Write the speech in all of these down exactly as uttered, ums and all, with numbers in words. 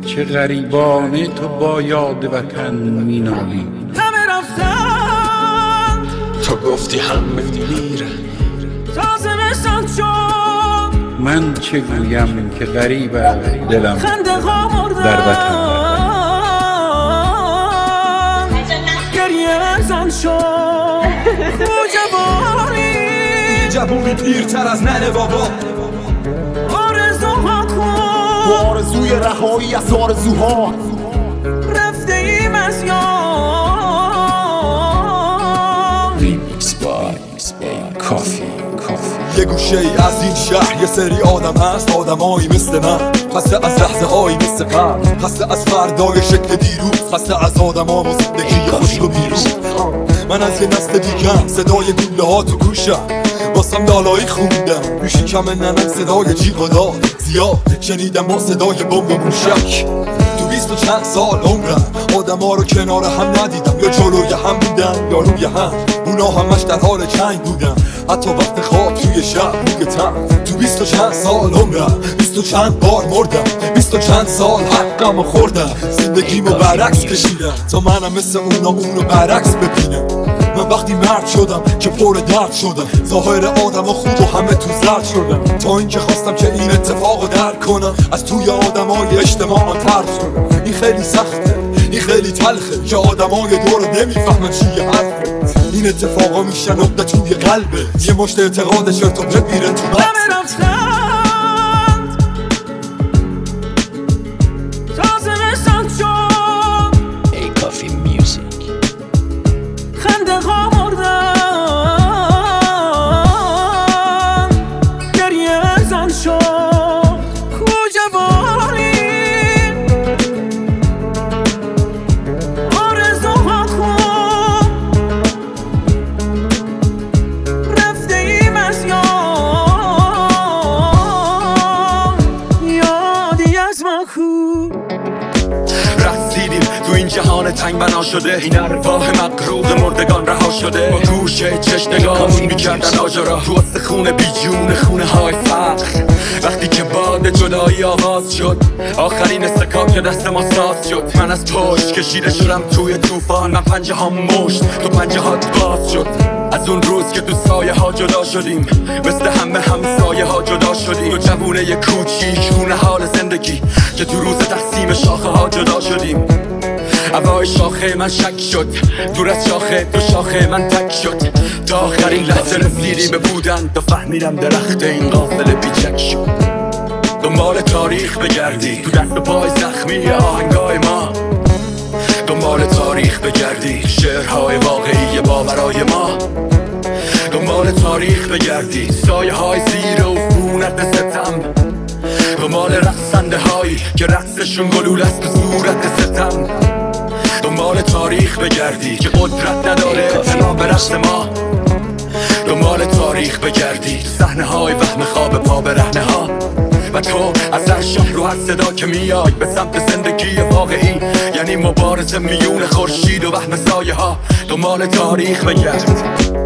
چه غریبانه تو با یاد وطن مینالی. همه رفتن تو گفتی همه میره تازه نشان شد. من چه گویم که غریب است دلم خنده ها مردن در وطن گریه زن شد. جوانی جوونی پیرتر از ننه بابا، آرزوها کن با آرزوی رهایی از آرزوها رفته ایم از یاد. ریمیکس بای کافی کافی. یه گوشه ای از این شهر یه سری آدم هست، آدمایی مثل من، خسته از لحظه هایی مثل قبل، خسته از فردای شکل دیروز، خسته از آدم ها و زندگی خوشک و بیروز. من از یه نسل دیگم، صدای گوله ها تو گوشم، واسم دالایی خوندم پیشی کم ننم، صدای جیغ و داد زیاد شنیدم با صدای بمب و موشک. تو بیست و چند سال عمرم آدم ها رو کنار هم ندیدم، یا جلوی هم بودن یا روی هم، اونا همش در حال جنگ بودن، حتی وقت خواب توی شب روی تن. تو بیست و چند سال عمرم بیست و چند بار مردم، بیست و چند سال حقم خوردم، زندگیمو برعکس کشیدم تا منم مثل اونا اونو برعکس ببینم. من وقتی مرد شدم که پر درد شدم، ظاهر آدم ها خوب و همه تو زرد شدم، تا اینکه خواستم که این اتفاق درک کنم، از توی آدم های اجتماع ترد شدم. این خیلی سخته، این خیلی تلخه که آدم های دور نمیفهمن چیه حرفه. این اتفاقا میشن نقطه توی قلبه، یه مشت اعتقاد شرط و پرت میره تو مغزت. همه رفتن تازه نشان شد. ای کافی میوزیک. خنده ها مردن گریه زن شد. کو جوانی آرزوها کن رفته ایم از یاد. یادی از ما کو رسیدیم تو این جهان تنگ بنا شده، این ارواح مغروق مردگان رها شده، با گوشه چشم نگاهمون میکردن آجرا، تو وسط خونه بی جون خونه های فقر. وقتی که باد جدایی آغاز شد، آخرین استکاک دست ما ساز شد، من از پشت کشیده شدم توی طوفان، من پنجه ها مشت تو پنجه هات باز شد. از اون روز که تو سایه ها جدا شدیم، مثل همه همسایه ها جدا شدیم، تو جوونه ی کوچیک خونه حال زندگی که تو روز تقسیم شاخه ها جدا شدیم. هوای شاخه من شک شد، دور از شاخه تو شاخه من تک شد، تا آخرین لحظه رسیدیم به بودن، تا فهمیدم درخت این غافل بیچک شد. دنبال تاریخ بگردی تو دست و پای زخمی آهنگای ما، دنبال تاریخ بگردی شعرهای واقعی باورای ما، دنبال تاریخ بگردی سایه های زیر و فونت ستم، دنبال رقصنده هایی که رقصشون گلول است تو صورت ستم، دنبال تاریخ بگردی که قدرت نداره اعتنا به رقص ما، دنبال تاریخ بگردی صحنه های وهم خواب پا برهنه ها، و تو از هر شهر رو هر صدا که میای به سمت زندگی واقعی، یعنی مبارزه میون خورشید و وهم سایه ها، دنبال تاریخ بگرد.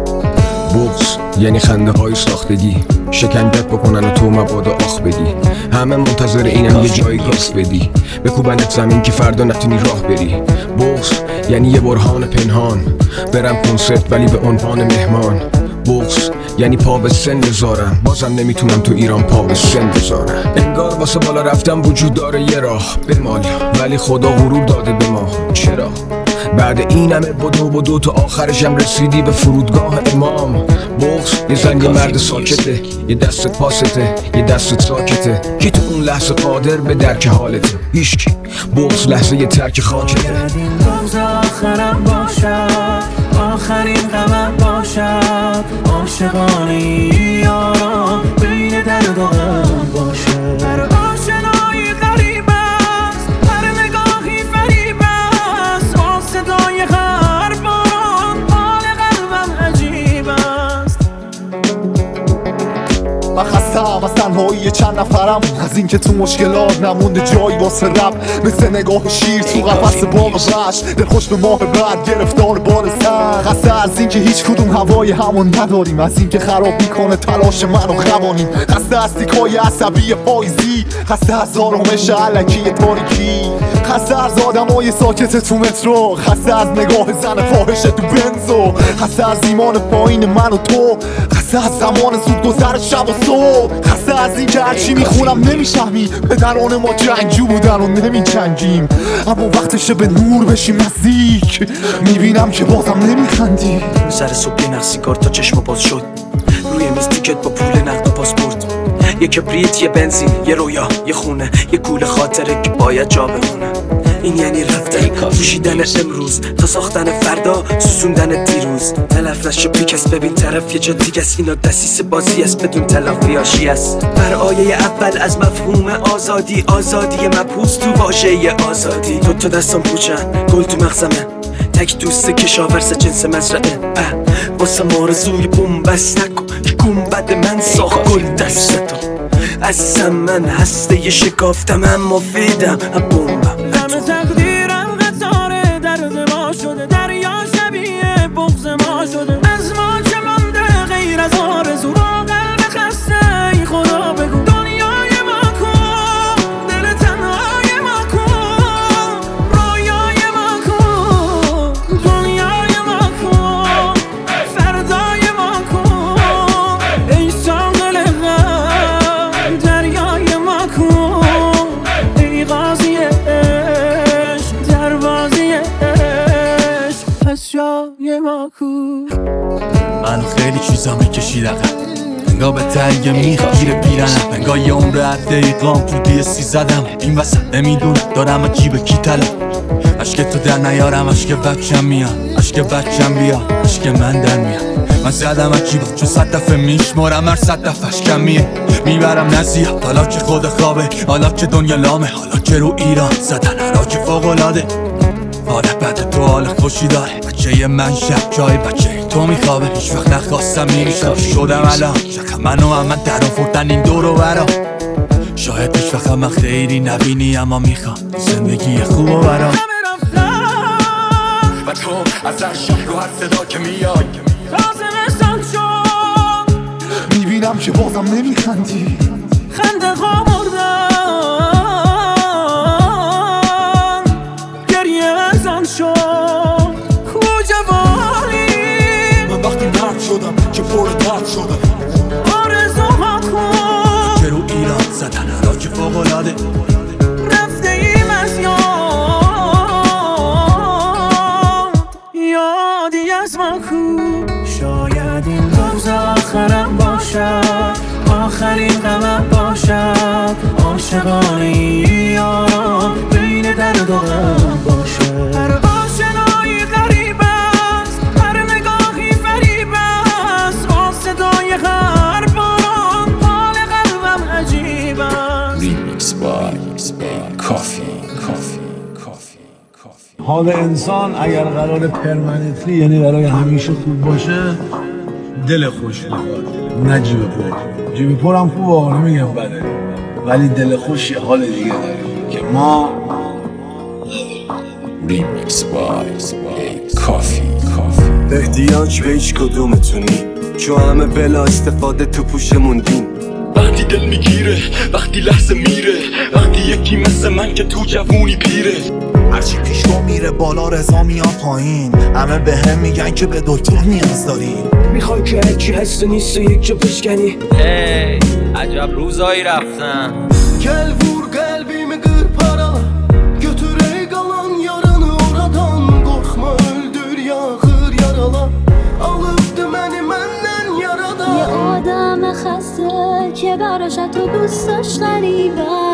بغض یعنی خنده های ساختگی، شکنجت بکنن و تو مبادا آخ بدی، همه منتظر اینم یه جایی گاز بدی، بکوبنت زمین که فردا نتونی راه بری. بغض یعنی یه برهان پنهان، برم کنسرت ولی به عنوان مهمان. بغض یعنی پا به سن بذارم، بازم نمیتونم تو ایران پا به سن بذارم. انگار واسه بالا رفتم وجود داره یه راه بمال، ولی خدا غرور داده به ما. چرا؟ بعد این همه بدو بدو تو آخرشم رسیدی به فرودگاه امام. بغض یه زن یه مرد ساکته، یه دستت پاسته، یه دستت ساکته، کی تو اون لحظه قادر به درک حالته؟ هیچکی. بغض لحظه یه ترک خاکته. شاید این روز آخرم باشد، آخرین غمم باشد، عاشقانه یارم بین درد و غم باشد. هر آشنایی غریب است، هر نگاهی فریب است، آن صدای هر باران حال قلبم عجیب است. من خستم از تنها تنهایی چند نفرم، از اینکه تو مشکلات نمونده جایی واسه رب، مثل نگاه شیر تو قفس باغ وحش، دلخوش به ماه بعد گرفتار بار سر. خسته از اینکه هیچ کدوم هوای همون نداریم، از اینکه خراب میکنه تلاش منو قوانین. خسته از تیکای عصبی پاییزی، خسته از آرامش الکی تاریکی، خسته از آدمای ساکت تو مترو، خسته از نگاه زن فاحش تو بنزو، خسته از ایمان پایین من و تو، خسته از زمان زود گذر شب و صبح، خسته از این که هرچی میخونم نمیشهمی، پدران ما جنگجو بودن و نمیجنگیم، اما وقتشه به نور بشیم نزدیک، میبینم که بازم نمیخندی. سر صبح یه نقصی کار تا چشم باز شد، روی میز تیکت با پول نقد و پاسپورت، یه کبریت، یه بنزین، یه رویا، یه خونه، یه کوله خاطره که باید جا بمونه. این یعنی رفتن، پوشیدن امروز تا ساختن فردا، سوزوندن دیروز. تلف نشو پیکس، ببین طرف یه جا دیگه است، اینا دسیس بازی است بدون تلافی آشی است. بر آیه اول از مفهوم آزادی، آزادی مبهوز تو واژه آزادی. تو تا دستم پوچن، گل تو مغزمه، تک دوست کشاورز جنس مزرعه. واسه مارزوی بومبست نکن که گنبد من ساخت گل دستتو. عزیزم من هسته ی شکافتم اما فیدم هم بومبم. همه تقدیرم قطار درد ما شده، دریا شبیه بغض ما شده، از ما چه مانده غیر از آرزو، با قلب خسته ای خدا بگو دنیای ما کن، دل تنهای ما کن، رویای ما کن، دنیای ما کن، فردای ما کن، ای ساقل غم دریای ما کن، ای قاضی عشق دروازی عشق پس جای ما کن. من خیلی چیزا میکشید عقب، انگاه به تنگ میخ گیر پیرنم، انگاه یه عمر از دقیقام تو دی سی زدم این وسط، نمیدونم دارم جیب کی طلب. عشق تو در نیارم، عشق بچم میاد، عشق بچم بیا، عشق من در میاد. من زدم از جیبم چون صد دفعه میشمارم، هر صد دفعش کمیه میبرم نزیاد. حالا که خود خوابه، حالا که دنیا لامه، حالا که رو ایران زدن حراج فوق‌العاده. آره بعد تو حال خوشی داره، بچه من شب جای بچه تو میخوابه. هیچ وقت نخواستم میریشم شدم الان، شکم منو هم من در آوردن این دور و برا. شاید هیچ وقت من خیلی نبینی اما میخوام زندگی خوب و برا. و تو از هر شب رو هر صدا که میاد لازمستان شد، میبینم که بازم نمیخندی، خنده خواه مردم، گریه ازان شد کوجوانی. من وقتی مرد شدم که پر درد شدم، آرزوها کن که رو ایران زدن حراج فوق‌العاده. رفته ایم از یاد، یادی از ما کو. شاید این روز آخرم باشد، آخرین غمم باشد، عاشقانه یارم بین درد و غم باشد. هر آشنایی غریب است، هر نگاهی فریب است، با صدای هر باران حال قلبم عجیب است. Remix by Coffee Coffee Coffee Coffee. حال انسان اگر قرار پرمننتلی، یعنی برای همیشه خوب باشه، دل خوش میخواد نه جیب پر. جیب پر هم خوبه، نمیگم بده، ولی دل خوش یه حال دیگه داره که ما Remix by Coffee Coffee. احتیاج به هیچ کدومتونی، چون همه بلا استفاده تو پوش موندین. وقتی دل میگیره، وقتی لحظه میره، وقتی یکی مثل من که تو جوونی پیره. هرچی پیش رو میره بالا رضا میاد پایین، همه به هم میگن که به دکتر نیاز داری. میخوای که هرچی هست و نیست و یک جا بشکنی. ای عجب روزایی رفتن. Gel vur kalbimi kır parala, götür ey kalan yaranı oradan. Korkma öldür yakır yarala, alıp dümeni menden yaradan. یه آدم خسته که براش تو دوست داشت غریبه